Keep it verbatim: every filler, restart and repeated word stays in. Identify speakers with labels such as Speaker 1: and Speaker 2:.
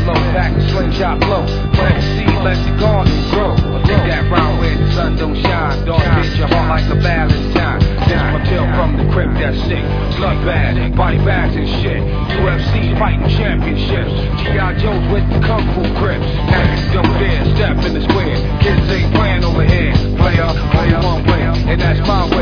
Speaker 1: low, pack a slingshot blow. Plant the seed, let the garden grow. Take that round where the sun don't shine. Don't hit your heart like a valentine. This my tale from the crib that's sick. Bloodbath, body bags and shit. U F C fighting championships. G I Joes with the kung fu grips. Now don't dare step in the square. Kids ain't playing over here. Player, player, one way, and that's my way.